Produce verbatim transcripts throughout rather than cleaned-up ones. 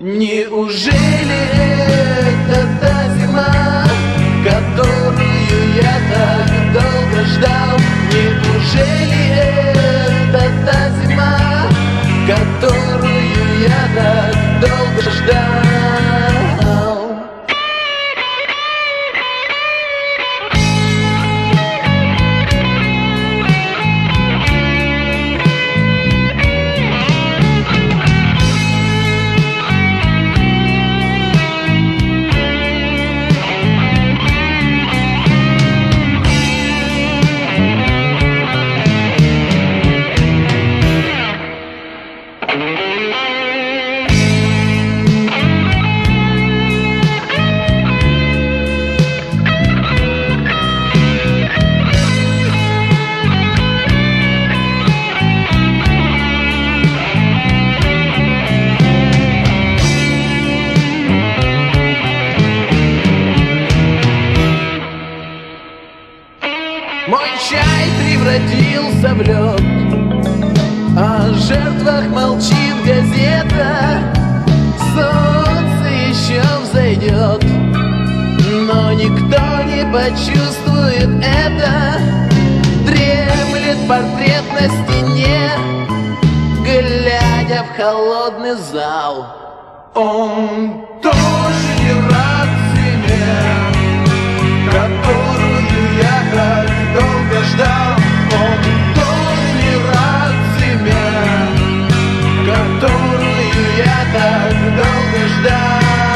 Неужели это та зима, которую я так долго ждал? Неужели это та зима, которую я так долго ждал? Мой чай превратился в лед, о жертвах молчит газета. Солнце еще взойдет, но никто не почувствует это. Дремлет портрет на стене, глядя в холодный зал. Он тоже не рад зиме, которую я так долго ждал. Он тоже не рад зиме, которую я так долго ждал.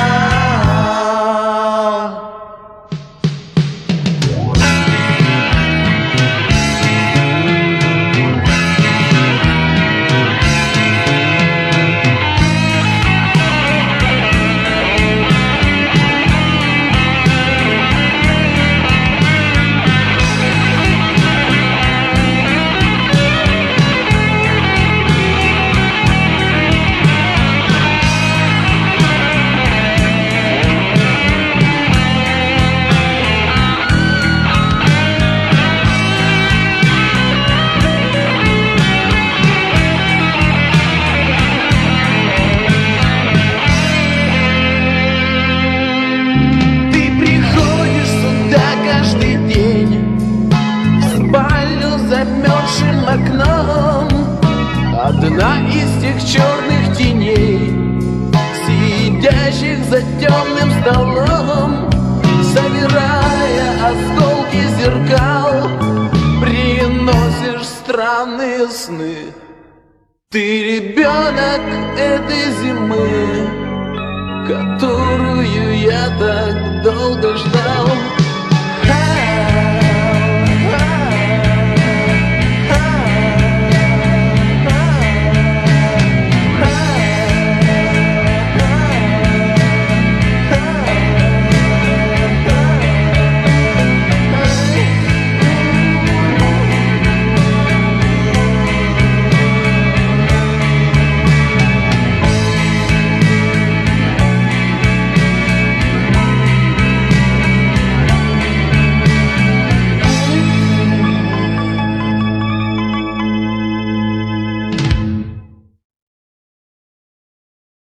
Замерзшим окном одна из тех черных теней, сидящих за темным столом, собирая осколки зеркал, приносишь странные сны. Ты ребенок этой зимы, которую я так долго ждал.